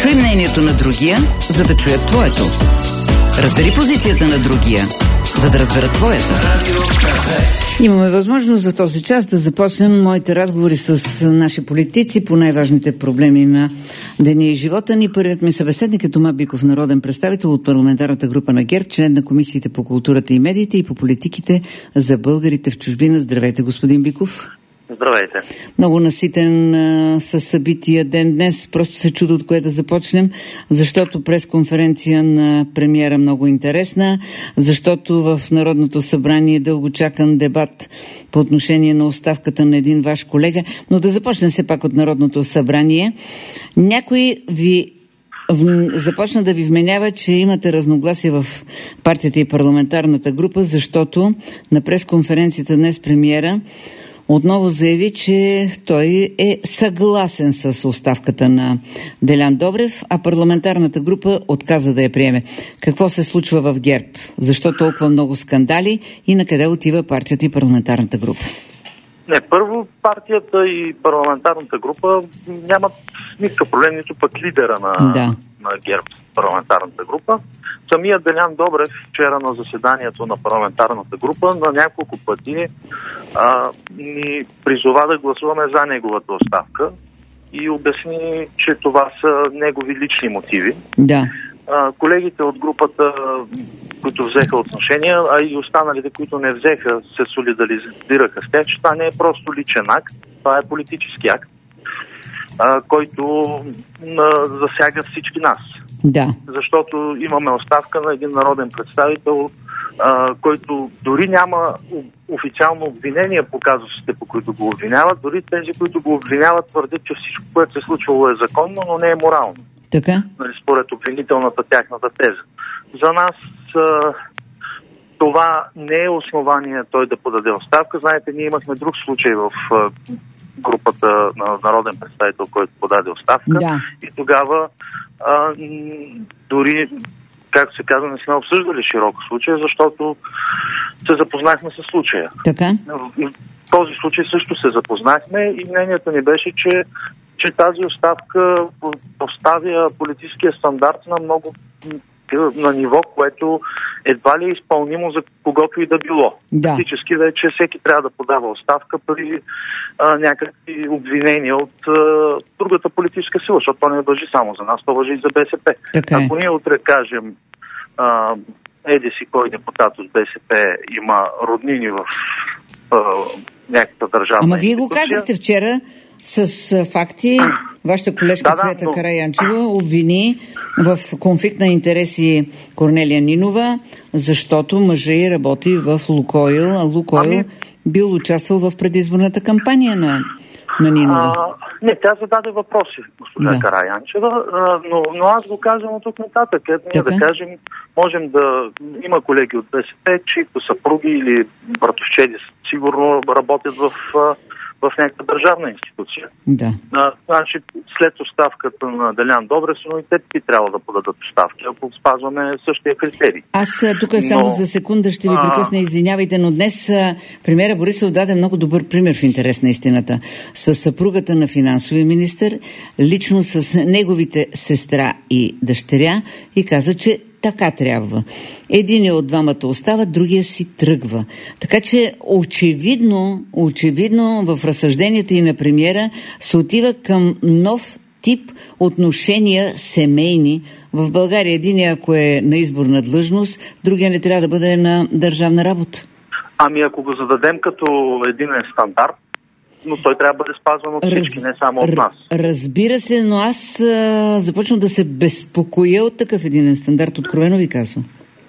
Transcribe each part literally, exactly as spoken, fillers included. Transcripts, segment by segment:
Чуй мнението на другия, за да чуят твоето. Разбери позицията на другия, за да разберат твоята. Имаме възможност за този час да започнем моите разговори с наши политици по най-важните проблеми на деня и живота ни. Първият ми събеседник е Тома Биков, народен представител от парламентарната група на ГЕРБ, член на комисиите по културата и медиите и по политиките за българите в чужбина. Здравейте, господин Биков. Здравейте. Много наситен а, със събития ден днес. Просто се чудо от кое да започнем, защото пресконференция на премиера много интересна, защото в Народното събрание е дълго чакан дебат по отношение на оставката на един ваш колега. Но да започнем все пак от Народното събрание. Някой ви в... започна да ви вменява, че имате разногласие в партията и парламентарната група, защото на пресконференцията днес премиера отново заяви, че той е съгласен с оставката на Делян Добрев, а парламентарната група отказа да я приеме. Какво се случва в ГЕРБ? Защо толкова много скандали и на къде отива партията и парламентарната група? Не, първо партията и парламентарната група нямат никакъв проблем, нито пък лидера на, да. на ГЕРБ, парламентарната група. Самия Делян Добрев вчера на заседанието на парламентарната група на няколко пъти а, ни призова да гласуваме за неговата оставка и обясни, че това са негови лични мотиви. Да. А, колегите от групата, които взеха отношения, а и останалите, които не взеха, се солидаризираха с тях, че това не е просто личен акт, това е политически акт, а, който а, засяга всички нас. Да. Защото имаме оставка на един народен представител, а, който дори няма официално обвинение по казусите, по които го обвиняват. Дори тези, които го обвиняват, твърдят, че всичко, което се е случвало е законно, но не е морално. Така? Нали, според обвинителната тяхната теза. За нас а, това не е основание той да подаде оставка. Знаете, ние имахме друг случай в а, групата на народен представител, който подаде оставка. Да. И тогава а, дори, както се казва, не сме обсъждали широко случая, защото се запознахме с случая. Така? В този случай също се запознахме и мнението ни беше, че, че тази оставка поставя политическия стандарт на много на ниво, което едва ли е изпълнимо за когото и да било. Да. Фактически вече всеки трябва да подава оставка при а, някакви обвинения от а, другата политическа сила, защото то не важи само за нас, то важи и за БСП. Така е. Ако ние утре кажем а, еди си кой депутат от БСП има роднини в а, някаква държавна Ама вие го институция... казахте вчера с а, факти. Вашата колежка да, да, Цвета но... Караянчева обвини в конфликт на интереси Корнелия Нинова, защото мъжът й работи в Лукойл, а Лукойл ами... бил участвал в предизборната кампания на, на Нинова. А, не, тя зададе въпроси, госпожа да. Караянчева, но, но аз го казвам от тук нататък. Ние да кажем, можем да... Има колеги от БСП, чието съпруги или братовчеди сигурно работят в... в някаква държавна институция. Да. А, значи, след оставката на Делян Добрев, но и те би трябвало да подадат оставки, ако спазваме същия критерий. Аз тук само но... за секунда ще ви прекъсна, извинявайте, но днес премиера Борисов даде много добър пример в интерес на истината. С съпругата на финансовия министър, лично с неговите сестра и дъщеря и каза, че така трябва. Един от двамата остава, другия си тръгва. Така че очевидно, очевидно в разсъжденията и на премиера се отива към нов тип отношения семейни в България. Единия, ако е на изборна длъжност, другия не трябва да бъде на държавна работа. Ами ако го зададем като единен стандарт, но той трябва да бъде спазван от всички, Раз, не само от нас. Разбира се, но аз а, започвам да се безпокоя от такъв единен стандарт, откровено ви казвам.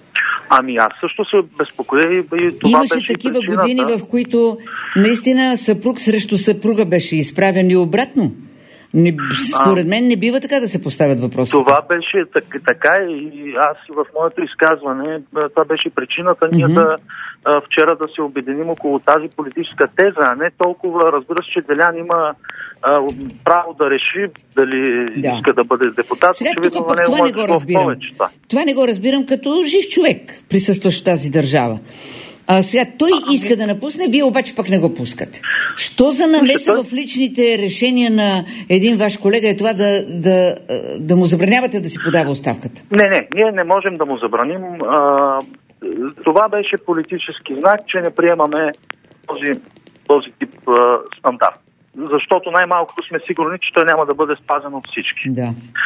Ами аз също се безпокоя и, и това Имаше беше такива причината. години, в които наистина съпруг срещу съпруга беше изправен и обратно. Не, според мен не бива така да се поставят въпроси. Това беше так, така и аз в моето изказване, това беше причината ние mm-hmm. да вчера да се обединим около тази политическа теза, а не толкова, разбира се, че Делян има а, право да реши дали да. иска да бъде депутат. Сега тук пък това не го разбирам. Това. това не го разбирам като жив човек, присъстващ в тази държава. А сега той а, иска да напусне, вие обаче пък не го пускате. Що за намеса в личните решения на един ваш колега е това да, да, да му забранявате да си подава оставката? Не, не, ние не можем да му забраним. А, това беше политически знак, че не приемаме този, този тип а, стандарт. Защото най-малкото сме сигурни, че той няма да бъде спазен от всички. Да.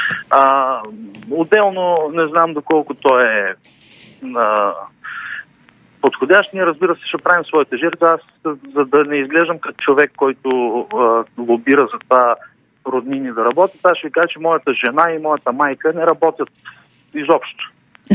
А, отделно не знам доколко той е а, подходящ. Ние, разбира се, ще правим своите жертви. Аз, за да не изглеждам като човек, който а, лобира за това роднини да работят, аз ще кажа, че моята жена и моята майка не работят изобщо.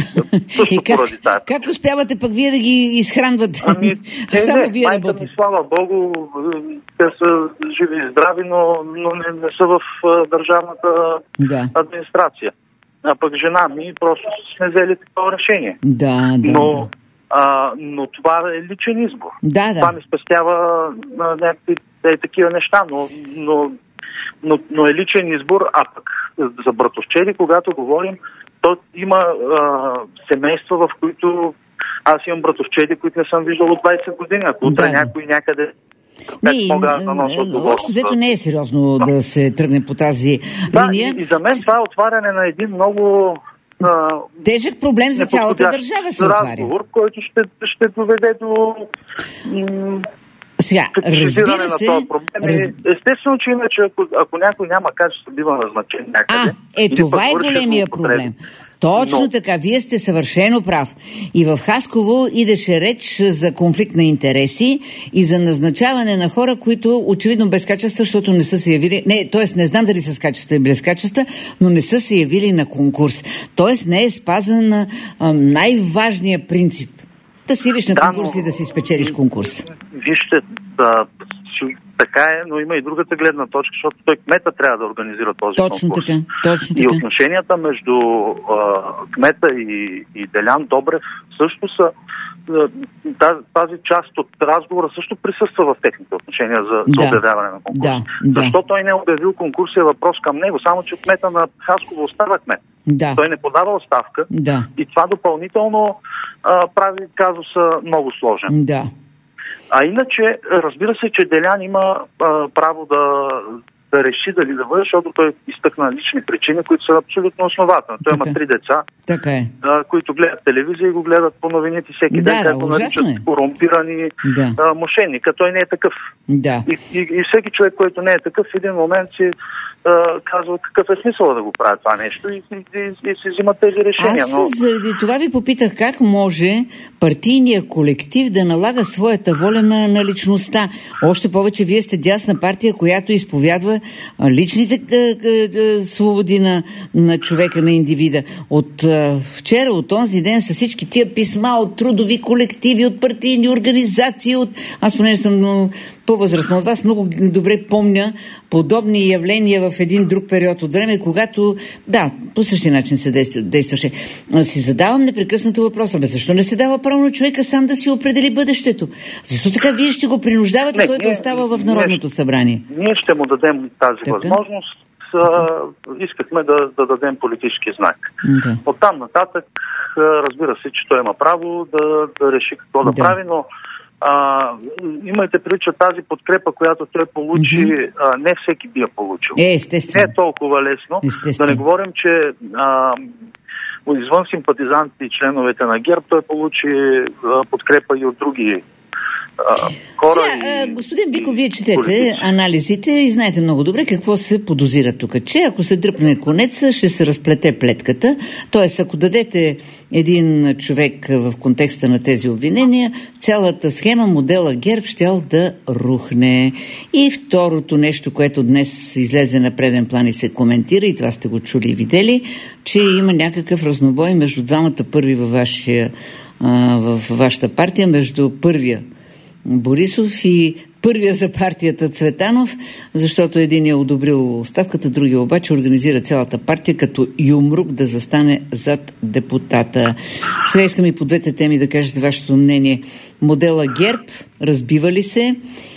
И как, как успявате пък вие да ги изхранвате? Ами, не, Само не, вие майка работите. ми, слава Богу, те са живи и здрави, но, но не, не са в а, държавната да. администрация. А пък жена ми просто сме взели такова решение. Да, да, но, да. А, но това е личен избор. Да, да. Това ми спестява а, някакви е, такива неща, но, но, но, но е личен избор. А пък за братовчери, когато говорим, то има а, семейства, в които аз имам братовчеди, които не съм виждал от двайсет години. Ако утре да, някой някъде... Не, общо взето не е сериозно да. да се тръгне по тази да, линия. И, и за мен това е отваряне на един много... А, тежък проблем за цялата държава се отваря. Разговор, който ще, ще доведе до... М- Сега, разбира се... На проблем. Раз... Естествено, че иначе, ако, ако някой няма качество, бива назначен някъде... А, е, това е големия проблем. Точно Но... така, вие сте съвършено прав. И в Хасково идеше реч за конфликт на интереси и за назначаване на хора, които очевидно без качества, защото не са се явили... Не, т.е. не знам дали са с качества и без качества, но не са се явили на конкурс. Т.е. не е спазен а, най-важният принцип. Да си виж на да, конкурс но... и да си спечелиш конкурс. Вижте, да, така е, но има и другата гледна точка, защото той кмета трябва да организира този точно конкурс. Така, точно така. И отношенията между а, кмета и, и Делян Добрев също са тази, тази част от разговора също присъства в техните отношения за, да. за обявяване на конкурс. Да, да. Защо той не е обявил конкурс е въпрос към него, само че кмета на Хасково остава кмет. Да. Той не подава оставка да. и това допълнително а, прави казуса много сложен. Да. А иначе, разбира се, че Делян има а, право да, да реши дали да бъде, защото той изтъкна лични причини, които са абсолютно основателни. Той така. има три деца, така е. а, които гледат телевизия и го гледат по новините всеки да, ден, да, както наричат е. корумпирани да. а, мошенника. Той не е такъв. Да. И, и, и всеки човек, който не е такъв, в един момент си а, казва какъв е смисъл да го прави това нещо и, и, и, и си взимат тези решения. Аз но... заради това ви попитах как може партийният колектив да налага своята воля на, на личността. Още повече вие сте дясна партия, която изповядва личните а, а, свободи на, на човека, на индивида. От а, вчера, от онзи ден са всички тия писма от трудови колективи, от партийни организации, от... Аз понеже съм но, по-възрастна от вас, много добре помня подобни явления в един друг период от време, когато, да, по същия начин се действаше. Си задавам непрекъснато въпроса, бе, защо не се дава право на човека сам да си определи бъдещето? Защо така вие ще го принуждавате, не, той да остава в Народното събрание? Ние ще му дадем тази така? възможност. Така? Искахме да, да дадем политически знак. Да. Оттам нататък, разбира се, че той има право да, да реши какво да, да прави, но А, имайте предвид, че тази подкрепа, която той получи, mm-hmm. а, не всеки би я получил. Е, естествено. Не е толкова лесно. Естествено. Да не говорим, че а, извън симпатизантите и членовете на ГЕРБ, той получи а, подкрепа и от други а, хора. Сега, и, господин Биков, вие четете политици. анализите и знаете много добре какво се подозира тук. Че ако се дръпне конеца, ще се разплете плетката. Тоест, ако дадете един човек в контекста на тези обвинения, цялата схема, модела ГЕРБ щял да рухне. И второто нещо, което днес излезе на преден план и се коментира, и това сте го чули и видели, че има някакъв разнобой между двамата първи във вашия, в вашата партия, между първия Борисов и първия за партията Цветанов, защото един е одобрил оставката, другия обаче организира цялата партия като юмрук да застане зад депутата. Сега искам и по двете теми да кажете вашето мнение. Модела ГЕРБ разбива ли се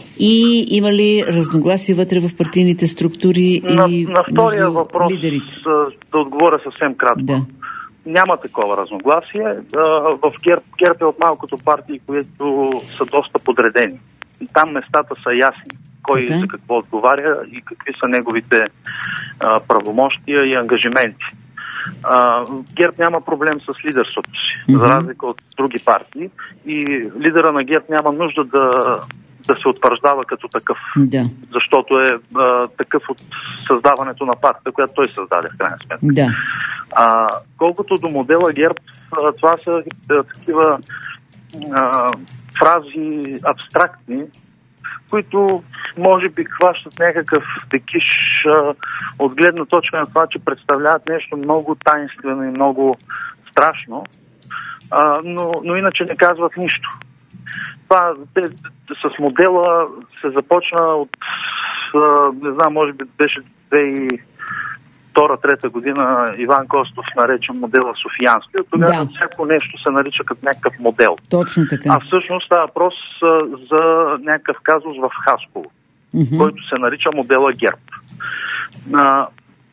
и има ли разногласие вътре в партийните структури на, и на втория между въпрос лидерите? Да отговоря съвсем кратко. Да. няма такова разногласие. А, в ГЕРБ, ГЕРБ е от малкото партии, които са доста подредени. Там местата са ясни. Кой okay. за какво отговаря и какви са неговите а, правомощия и ангажименти. А, ГЕРБ няма проблем с лидерството си, mm-hmm. за разлика от други партии. И лидера на ГЕРБ няма нужда да, да се утвърждава като такъв. Да. Защото е а, такъв от създаването на партията, която той създаде в крайна сметка. Да. А, колкото до модела ГЕРБ, а, това са а, такива а, фрази абстрактни, които може би хващат някакъв декиш а, от гледна точка на това, че представляват нещо много таинствено и много страшно, а, но, но иначе не казват нищо. Това те, с модела се започна от, а, не знам, може би беше две хиляди и втора-трета година Иван Костов нарече модела Софиянски. От тогава да. всяко нещо се нарича като някакъв модел. Точно така. А всъщност става въпрос а, за някакъв казус в Хасково, mm-hmm. който се нарича модела ГЕРБ. А,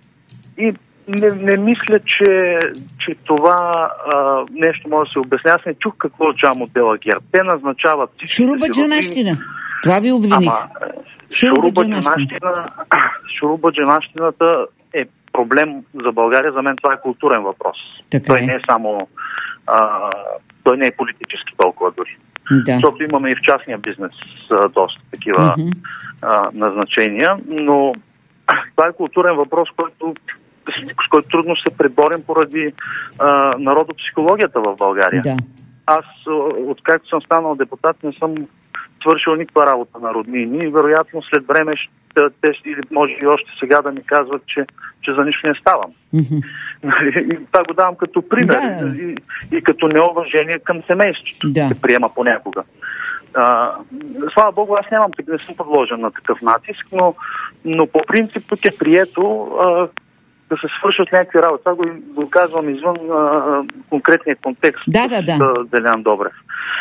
и не, не мисля, че, че това а, нещо може да се обясня. Аз не чух какво означава модела ГЕРБ. Те назначават... Шуруба-джанащина. Това ви обвиних. Ама, шуруба-джанащина, шуруба-джанащината е проблем за България. За мен това е културен въпрос. Така той е. не е само... А, той не е политически толкова дори. Да. Защото имаме и в частния бизнес а, доста такива mm-hmm. а, назначения, но това е културен въпрос, който, с който трудно се преборим поради а, народопсихологията в България. Да. Аз, откакто съм станал депутат, не съм свършил никаква работа на роднини и вероятно след време ще, те, или може и още сега да ми казват, че, че за нищо не ставам. Mm-hmm. И това го давам като пример да. и, и като неуважение към семейството, да. се приема понякога. А, слава Богу, аз нямам, не съм подложен на такъв натиск, но, но по принцип тук е прието а, да се свършат някакви работи. Това го, го казвам извън а, конкретния контекст да, да, да. с Делян Добрев.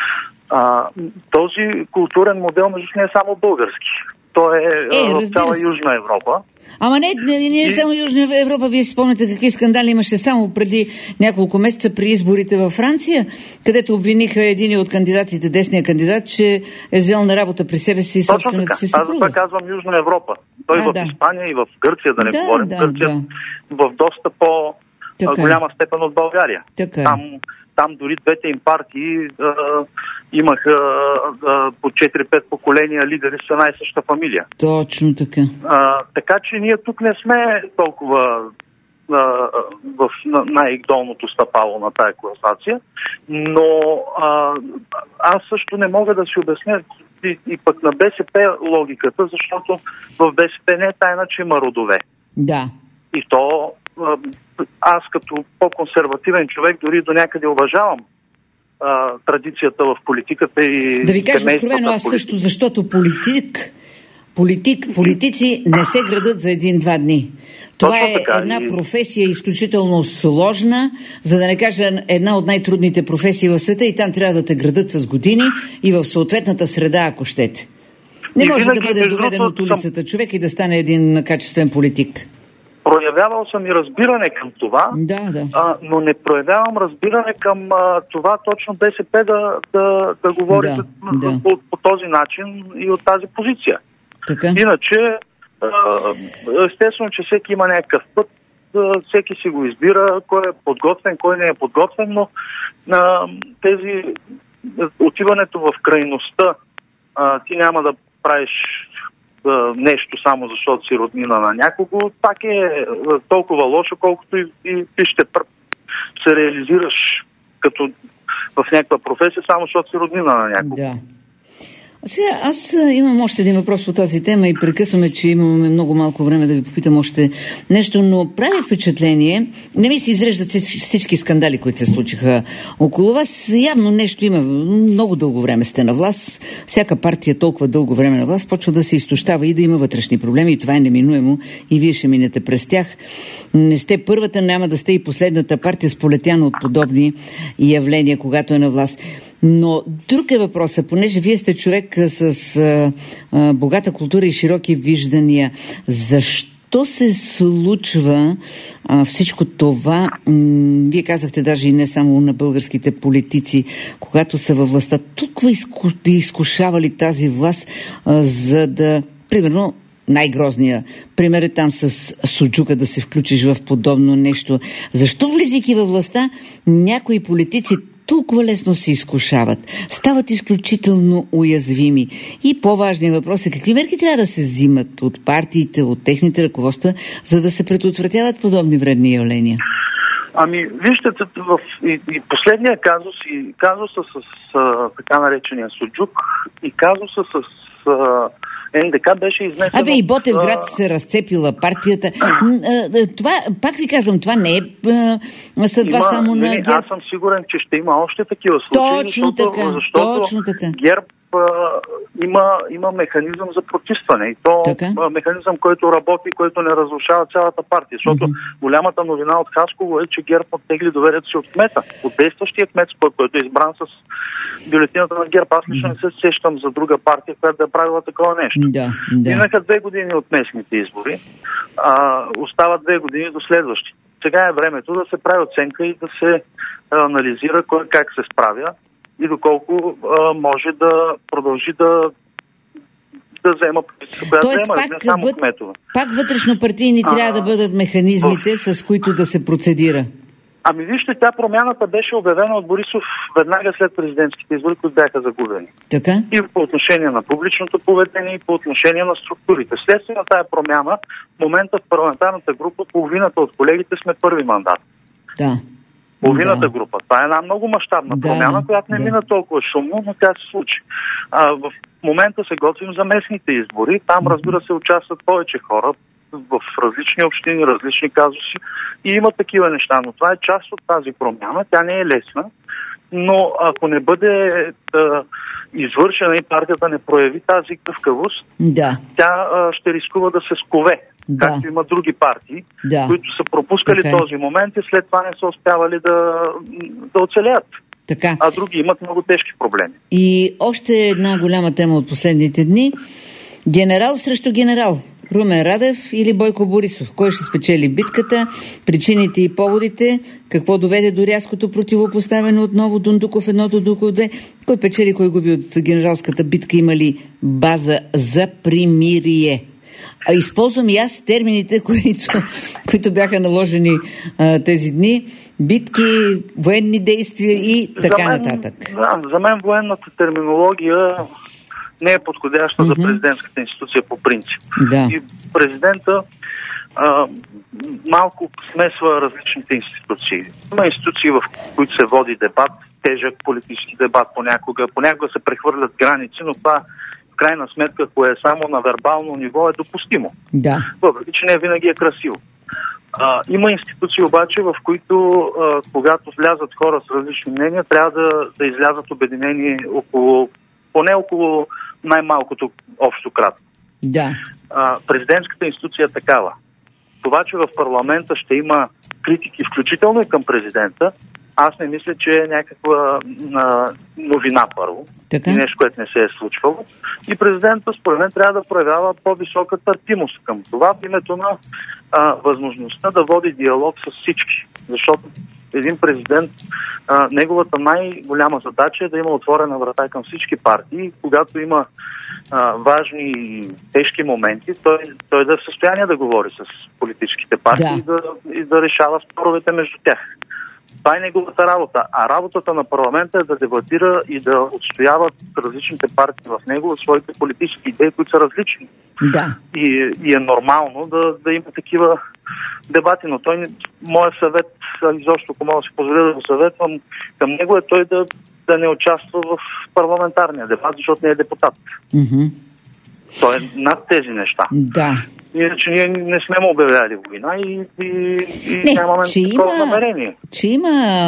А, този културен модел между не е само български. Той е, е в цяла Южна Европа. Ама не, не, не е и... само Южна Европа. Вие си спомняте какви скандали имаше само преди няколко месеца при изборите във Франция, където обвиниха един от кандидатите, десния кандидат, че е взел на работа при себе си собствената си съпруга. Аз това казвам Южна Европа. Той а, в да. Испания и в Гърция, да не да, говорим. Да, Гърция да. в доста по-голяма степен от България. Така. Там, там дори двете им партии а, имаха а, по четири-пет поколения лидери с една и съща фамилия. Точно така. А, така че ние тук не сме толкова а, в най-долното стъпало на тая класация, но а, аз също не мога да си обясня и, и пък на БСП логиката, защото в БСП не е тайна, че има родове. Да. И то а, аз като по-консервативен човек дори до някъде уважавам а, традицията в политиката и да ви кажа откровено, аз също, защото политик, политик, политици не се градат за един-два дни. Това точно е така, една и... професия изключително сложна, за да не кажа една от най-трудните професии в света и там трябва да те градат с години и в съответната среда, ако щете. Не и може да бъде доведен от улицата съм... човек и да стане един качествен политик. Проявявал съм и разбиране към това, да, да. А, но не проявявам разбиране към а, това точно БСП да, да, да говори да, да. По, по този начин и от тази позиция. Така. Иначе, а, естествено, че всеки има някакъв път, а, всеки си го избира, кой е подготвен, кой не е подготвен, но а, тези отиването в крайността, а, ти няма да правиш нещо само защото си роднина на някого, пак е толкова лошо, колкото и, и ти ще се реализираш като в някаква професия, само защото си роднина на някого. Да. А сега аз имам още един въпрос по тази тема и прекъсваме, че имаме много малко време да ви попитам още нещо, но прави впечатление, не ми се изреждат всички скандали, които се случиха около вас. Явно нещо има. Много дълго време сте на власт. Всяка партия толкова дълго време на власт почва да се изтощава и да има вътрешни проблеми и това е неминуемо и вие ще минете през тях. Не сте първата, няма да сте и последната партия сполетяна от подобни явления, когато е на власт. Но друг е въпросът, понеже вие сте човек с а, а, богата култура и широки виждания. Защо защо се случва а, всичко това? М- вие казахте даже и не само на българските политици, когато са във властта, толкова изку... изкушавали тази власт, а, за да, примерно, най-грозния пример е там с суджука да се включиш в подобно нещо. Защо, влизайки във властта, някои политици толкова лесно се изкушават, стават изключително уязвими? И по-важният въпрос е какви мерки трябва да се взимат от партиите, от техните ръководства, за да се предотвратяват подобни вредни явления? Ами, вижте, в и, и последния казус, и казуса с а, така наречения суджук, и казуса с а, Н Д К беше изнесено... Абе и Ботевград се разцепила партията. Това, пак ви казвам, това не е а, съдба има, само не, на ГЕРБ. Аз съм сигурен, че ще има още такива случаи. Точно защото, така, защото точно така. ГЕРБ а, има, има механизъм за прочистване. И то така? механизъм, който работи, който не разрушава цялата партия. Защото mm-hmm. голямата новина от Хасково е, че ГЕРБ оттегли доверието си от кмета. От действащия кмет, който е избран с бюлетината на ГЕРБ. Аз лично mm-hmm. не се сещам за друга партия, която да е правила такова нещо. Да, да. Минаха две години от местните избори. А, остават две години до следващи. Сега е времето да се прави оценка и да се а, анализира кой как се справя и доколко а, може да продължи да да взема позиция, която Тоест, взема, пак, не само въд... кметове. Пак вътрешнопартийни а, трябва да бъдат механизмите, в... с които да се процедира. Ами вижте, тя промяната беше обявена от Борисов веднага след президентските избори, които бяха загубени. Така? И по отношение на публичното поведение, и по отношение на структурите. Следствие на тая промяна, в момента в парламентарната група, половината от колегите сме първи мандат. Да. Половината да. група. Това е една много мащабна да, промяна, която не да. мина толкова шумно, но тя се случи. А, в момента се готвим за местните избори. Там, разбира се, участват повече хора в различни общини, различни казуси и има такива неща. Но това е част от тази промяна. Тя не е лесна, но ако не бъде да, извършена и партията не прояви тази гъвкавост, да. тя а, ще рискува да се скове. Да. Както има други партии, да. които са пропускали така този момент и след това не са успявали да, да оцелеят. Така. А други имат много тежки проблеми. И още една голяма тема от последните дни. Генерал срещу генерал. Румен Радев или Бойко Борисов? Кой ще спечели битката? Причините и поводите? Какво доведе до рязкото противопоставяне отново Дундуков едно, Дундуков две? Кой печели, кой губи от генералската битка? Има ли база за примирие? А използвам и аз термините, които, които бяха наложени а, тези дни. Битки, военни действия и така за мен, нататък. Да, за мен военната терминология не е подходяща mm-hmm. за президентската институция по принцип. Да. И президента а, малко смесва различните институции. Има институции, в които се води дебат, тежък политически дебат понякога. Понякога се прехвърлят граници, но това в крайна сметка, ако е само на вербално ниво, е допустимо. Да. Въпреки че не винаги е красиво. А, има институции обаче, в които а, когато влязат хора с различни мнения, трябва да, да излязат обединени около, поне около най-малкото общо кратко. Да. А, президентската институция е такава. Това, че в парламента ще има критики, включително и към президента, аз не мисля, че е някаква а, новина първо. Така? И нещо, което не се е случвало. И президента, според мен, трябва да проявява по-висока търпимост към това в името на а, възможността да води диалог с всички. Защото един президент, а, неговата най-голяма задача е да има отворена врата към всички партии. Когато има а, важни и тежки моменти, той, той да е в състояние да говори с политическите партии да. И, да, и да решава споровете между тях. Това е неговата работа. А работата на парламента е да дебатира и да отстояват различните партии в него своите политически идеи, които са различни. Да. И, и е нормално да, да има такива дебати, но той, моят съвет, изобщо, ако мога да си позволя да го съветвам, към него е той да, да не участва в парламентарния дебат, защото не е депутат. Mm-hmm. Той е над тези неща. Да. Иначе ние не сме му обявяли война и, и, и не, нямаме такова има, намерение. Че има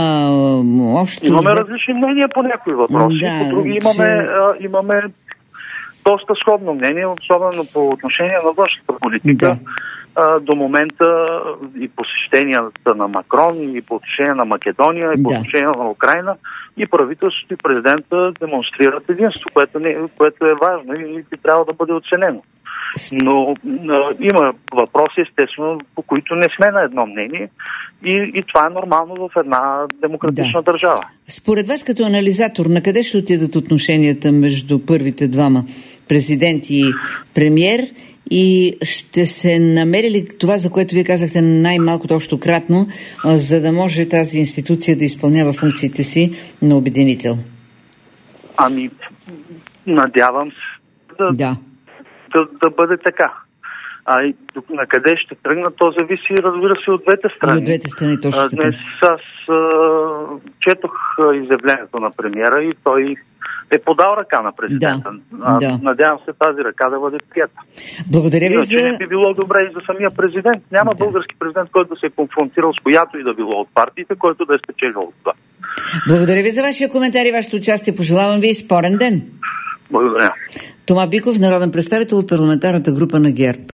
още... Имаме различни мнения по някои въпроси, да, по други имаме, че... а, имаме доста сходно мнение, особено по отношение на външната политика. Да. а, до момента и посещенията на Макрон, и по отношение на Македония, и по Да. отношение на Украйна, и правителството, и президента демонстрират единство, което, не, което е важно и би трябва да бъде оценено. Но а, има въпроси, естествено, по които не сме на едно мнение и, и това е нормално в една демократична Да. държава. Според вас като анализатор, на къде ще отидат отношенията между първите двама, президент и премиер, и ще се намери ли това, за което вие казахте най-малкото общо кратно, а, за да може тази институция да изпълнява функциите си на обединител? Ами, надявам се да, Да. да, да бъде така. А и на къде ще тръгна, то зависи, разбира се, от двете страни. И от двете страни, точно А, така. Днес аз а, четох а, изявлението на премиера и той е подал ръка на президента. Да, А, да. Надявам се тази ръка да бъде прията. Благодаря ви Иначе за... не би било добре и за самия президент. Няма Да. български президент, който да се е конфронтирал с която и да било от партиите, който да е спечелил от това. Благодаря ви за вашия коментар и вашето участие. Пожелавам ви спорен ден. Благодаря. Тома Биков, народен представител от парламентарната група на ГЕРБ.